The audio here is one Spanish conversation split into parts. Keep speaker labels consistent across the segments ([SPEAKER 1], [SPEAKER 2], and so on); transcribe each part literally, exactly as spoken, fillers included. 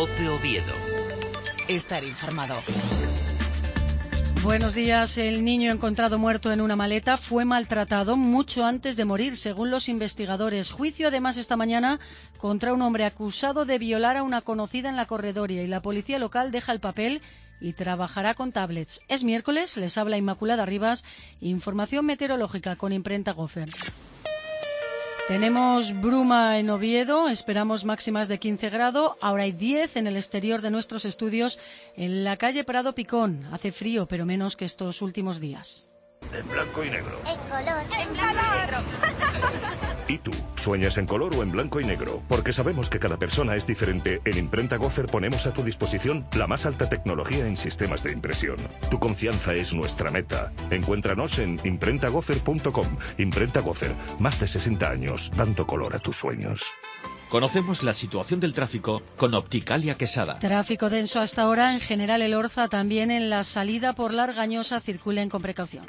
[SPEAKER 1] COPE Oviedo.
[SPEAKER 2] Estar informado.
[SPEAKER 3] Buenos días. El niño encontrado muerto en una maleta fue maltratado mucho antes de morir, según los investigadores. Juicio, además, esta mañana contra un hombre acusado de violar a una conocida en la corredoria, y la policía local deja el papel y trabajará con tablets. Es miércoles, les habla Inmaculada Rivas. Información meteorológica con Imprenta Gofer. Tenemos bruma en Oviedo, esperamos máximas de quince grados, ahora hay diez en el exterior de nuestros estudios en la calle Prado Picón. Hace frío, pero menos que estos últimos días.
[SPEAKER 4] En blanco y negro.
[SPEAKER 5] En color. En blanco y negro.
[SPEAKER 4] ¿Y tú? ¿Sueñas en color o en blanco y negro? Porque sabemos que cada persona es diferente. En Imprenta Gofer ponemos a tu disposición la más alta tecnología en sistemas de impresión. Tu confianza es nuestra meta. Encuéntranos en imprenta gofer punto com. Imprenta Gofer, más de sesenta años, dando color a tus sueños.
[SPEAKER 6] Conocemos la situación del tráfico con Opticalia Quesada.
[SPEAKER 3] Tráfico denso hasta ahora, en general el Orza, también en la salida por la Argañosa, circulen con precaución.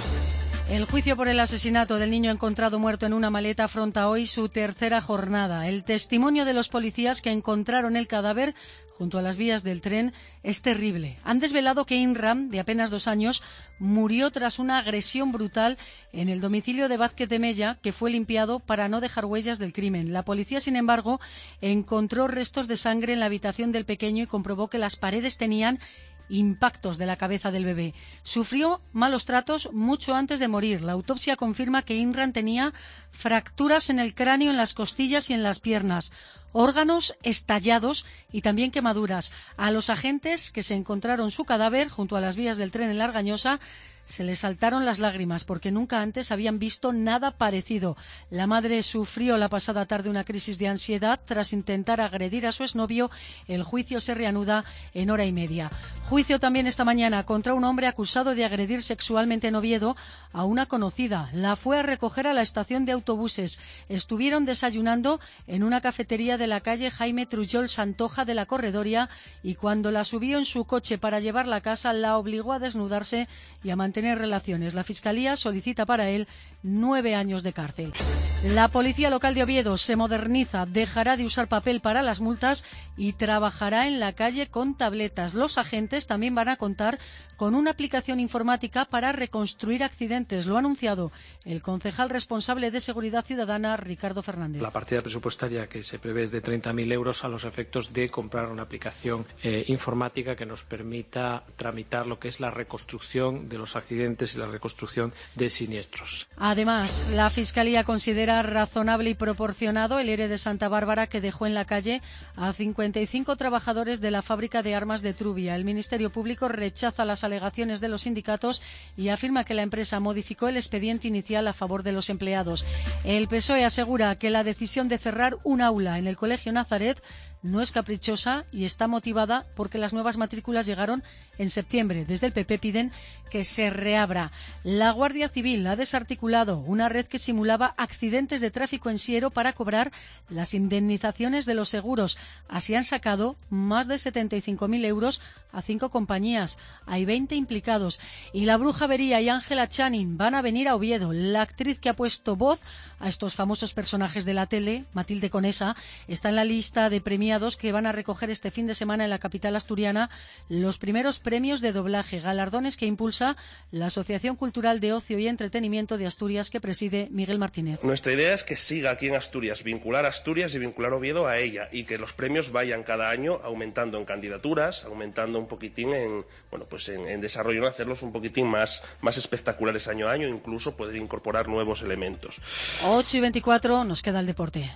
[SPEAKER 3] El juicio por el asesinato del niño encontrado muerto en una maleta afronta hoy su tercera jornada. El testimonio de los policías que encontraron el cadáver junto a las vías del tren es terrible. Han desvelado que Inram, de apenas dos años, murió tras una agresión brutal en el domicilio de Vázquez de Mella, que fue limpiado para no dejar huellas del crimen. La policía, sin embargo, encontró restos de sangre en la habitación del pequeño y comprobó que las paredes tenían impactos de la cabeza del bebé. Sufrió malos tratos mucho antes de morir. La autopsia confirma que Inram tenía fracturas en el cráneo, en las costillas y en las piernas, órganos estallados y también quemaduras. A los agentes que se encontraron su cadáver junto a las vías del tren en la Argañosa se les saltaron las lágrimas porque nunca antes habían visto nada parecido. La madre sufrió la pasada tarde una crisis de ansiedad tras intentar agredir a su exnovio. El juicio se reanuda en hora y media. Juicio también esta mañana contra un hombre acusado de agredir sexualmente en Oviedo a una conocida. La fue a recoger a la estación de autobuses. Estuvieron desayunando en una cafetería de la calle Jaime Trujol Santoja de la Corredoria, y cuando la subió en su coche para llevarla a casa la obligó a desnudarse y a mantener relaciones. La Fiscalía solicita para él nueve años de cárcel. La Policía Local de Oviedo se moderniza, dejará de usar papel para las multas y trabajará en la calle con tabletas. Los agentes también van a contar con una aplicación informática para reconstruir accidentes. Lo ha anunciado el concejal responsable de Seguridad Ciudadana, Ricardo Fernández.
[SPEAKER 7] La partida presupuestaria que se prevé es de treinta mil euros a los efectos de comprar una aplicación eh, informática que nos permita tramitar lo que es la reconstrucción de los accidentes y la reconstrucción de siniestros.
[SPEAKER 3] Además, la Fiscalía considera razonable y proporcionado el E R E de Santa Bárbara, que dejó en la calle a cincuenta y cinco trabajadores de la fábrica de armas de Trubia. El Ministerio Público rechaza las alegaciones de los sindicatos y afirma que la empresa modificó el expediente inicial a favor de los empleados. El P S O E asegura que la decisión de cerrar un aula en el Colegio Nazaret no es caprichosa y está motivada porque las nuevas matrículas llegaron en septiembre. Desde el P P piden que se reabra. La Guardia Civil ha desarticulado una red que simulaba accidentes de tráfico en Siero para cobrar las indemnizaciones de los seguros. Así han sacado más de setenta y cinco mil euros a cinco compañías. Hay veinte implicados. Y la Bruja Bería y Ángela Channing van a venir a Oviedo. La actriz que ha puesto voz a estos famosos personajes de la tele, Matilde Conesa, está en la lista de premiados que van a recoger este fin de semana en la capital asturiana los primeros premios de doblaje, galardones que impulsa la Asociación Cultural de Ocio y Entretenimiento de Asturias, que preside Miguel Martínez.
[SPEAKER 8] Nuestra idea es que siga aquí en Asturias, vincular a Asturias y vincular Oviedo a ella, y que los premios vayan cada año aumentando en candidaturas, aumentando un poquitín en, bueno, pues en, en desarrollo, en hacerlos un poquitín más, más espectaculares año a año, incluso poder incorporar nuevos elementos.
[SPEAKER 3] ocho y veinticuatro, nos queda el deporte.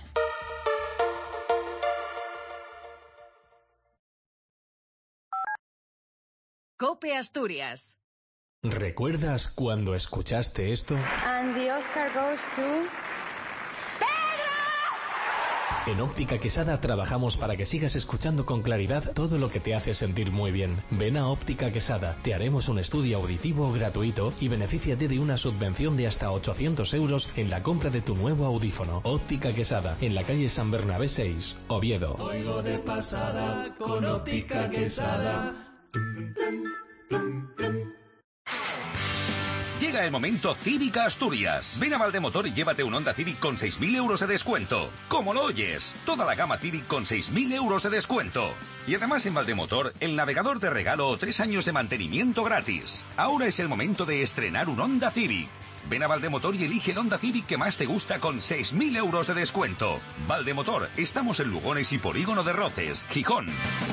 [SPEAKER 2] COPE Asturias.
[SPEAKER 9] ¿Recuerdas cuando escuchaste esto?
[SPEAKER 5] And the Oscar goes to...
[SPEAKER 9] En Óptica Quesada trabajamos para que sigas escuchando con claridad todo lo que te hace sentir muy bien. Ven a Óptica Quesada, te haremos un estudio auditivo gratuito y benefíciate de una subvención de hasta ochocientos euros en la compra de tu nuevo audífono. Óptica Quesada, en la calle San Bernabé seis, Oviedo.
[SPEAKER 10] Oigo de pasada con Óptica Quesada.
[SPEAKER 1] Llega el momento Civic a Asturias. Ven a Valdemotor y llévate un Honda Civic con seis mil euros de descuento. ¿Cómo lo oyes? Toda la gama Civic con seis mil euros de descuento. Y además en Valdemotor, el navegador de regalo o tres años de mantenimiento gratis. Ahora es el momento de estrenar un Honda Civic. Ven a Valdemotor y elige el Honda Civic que más te gusta con seis mil euros de descuento. Valdemotor, estamos en Lugones y Polígono de Roces, Gijón.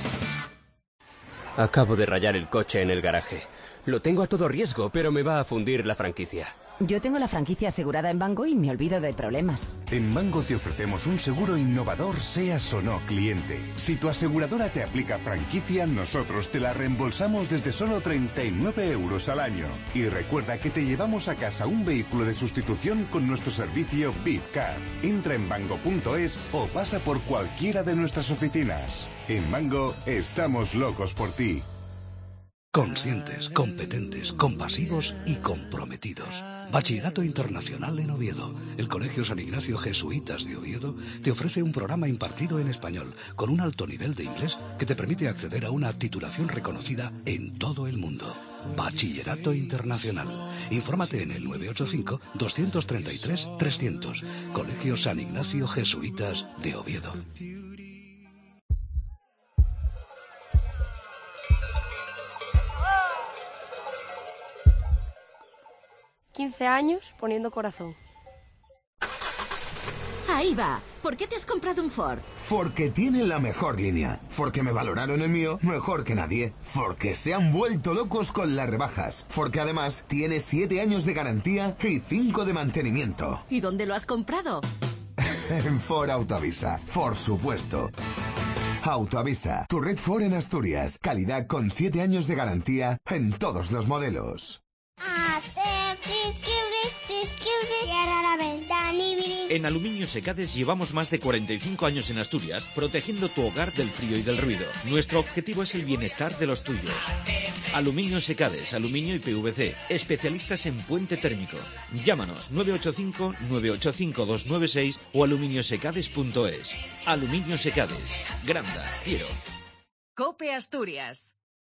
[SPEAKER 11] Acabo de rayar el coche en el garaje. Lo tengo a todo riesgo, pero me va a fundir la franquicia.
[SPEAKER 12] Yo tengo la franquicia asegurada en Mango y me olvido de problemas.
[SPEAKER 13] En Mango te ofrecemos un seguro innovador, seas o no cliente. Si tu aseguradora te aplica franquicia, nosotros te la reembolsamos desde solo treinta y nueve euros al año. Y recuerda que te llevamos a casa un vehículo de sustitución con nuestro servicio VIPCAR. Entra en mango punto es o pasa por cualquiera de nuestras oficinas. En Mango estamos locos por ti.
[SPEAKER 14] Conscientes, competentes, compasivos y comprometidos. Bachillerato Internacional en Oviedo. El Colegio San Ignacio Jesuitas de Oviedo te ofrece un programa impartido en español con un alto nivel de inglés que te permite acceder a una titulación reconocida en todo el mundo. Bachillerato Internacional. Infórmate en el nueve ocho cinco, dos tres tres, trescientos. Colegio San Ignacio Jesuitas de Oviedo.
[SPEAKER 15] quince años poniendo corazón.
[SPEAKER 16] Ahí va. ¿Por qué te has comprado un Ford?
[SPEAKER 17] Porque tiene la mejor línea. Porque me valoraron el mío mejor que nadie. Porque se han vuelto locos con las rebajas. Porque además tiene siete años de garantía y cinco de mantenimiento.
[SPEAKER 16] ¿Y dónde lo has comprado?
[SPEAKER 17] En Ford Autoavisa. Por supuesto. Autoavisa. Tu red Ford en Asturias. Calidad con siete años de garantía en todos los modelos.
[SPEAKER 6] En Aluminio Secades llevamos más de cuarenta y cinco años en Asturias protegiendo tu hogar del frío y del ruido. Nuestro objetivo es el bienestar de los tuyos. Aluminio Secades, aluminio y P V C, especialistas en puente térmico. Llámanos nueve ocho cinco, nueve ocho cinco, dos nueve seis o aluminiosecades punto es. Aluminio Secades, Granda, Ciero.
[SPEAKER 2] COPE Asturias.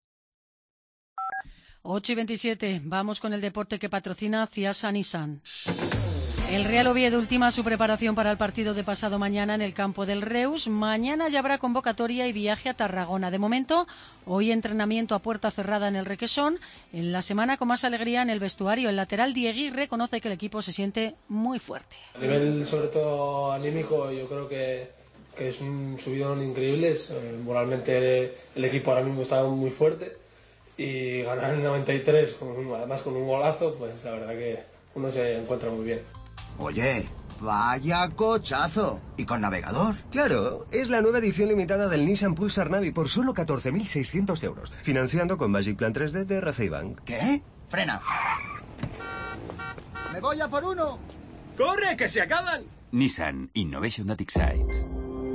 [SPEAKER 3] ocho y veintisiete, vamos con el deporte que patrocina Ciasa Nissan. El Real Oviedo ultima su preparación para el partido de pasado mañana en el campo del Reus. Mañana ya habrá convocatoria y viaje a Tarragona. De momento, hoy entrenamiento a puerta cerrada en el Requesón. En la semana con más alegría en el vestuario. El lateral Diegui reconoce que el equipo se siente muy fuerte.
[SPEAKER 7] A nivel, sobre todo anímico, yo creo que, que es un subidón increíble. Moralmente el equipo ahora mismo está muy fuerte. Y ganar en noventa y tres, con, además con un golazo, pues la verdad que uno se encuentra muy bien.
[SPEAKER 18] Oye, vaya cochazo. ¿Y con navegador?
[SPEAKER 19] Claro, es la nueva edición limitada del Nissan Pulsar Navi por solo catorce mil seiscientos euros. Financiando con Magic Plan tres D de Racing.
[SPEAKER 18] ¿Qué? Frena. ¡Me voy a por uno!
[SPEAKER 19] ¡Corre, que se acaban!
[SPEAKER 20] Nissan Innovation that excites.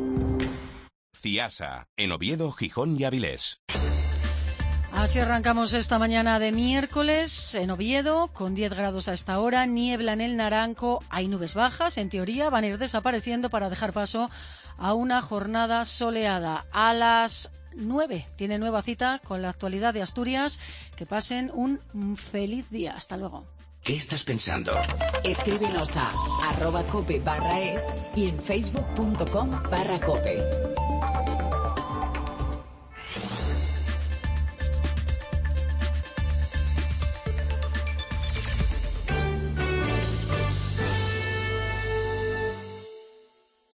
[SPEAKER 1] Ciasa, en Oviedo, Gijón y Avilés.
[SPEAKER 3] Así arrancamos esta mañana de miércoles en Oviedo, con diez grados a esta hora, niebla en el Naranco, hay nubes bajas, en teoría van a ir desapareciendo para dejar paso a una jornada soleada. A las nueve tiene nueva cita con la actualidad de Asturias. Que pasen un feliz día. Hasta luego.
[SPEAKER 20] ¿Qué estás pensando?
[SPEAKER 2] Escríbenos a arroba cope barra es y en facebook punto com barra cope.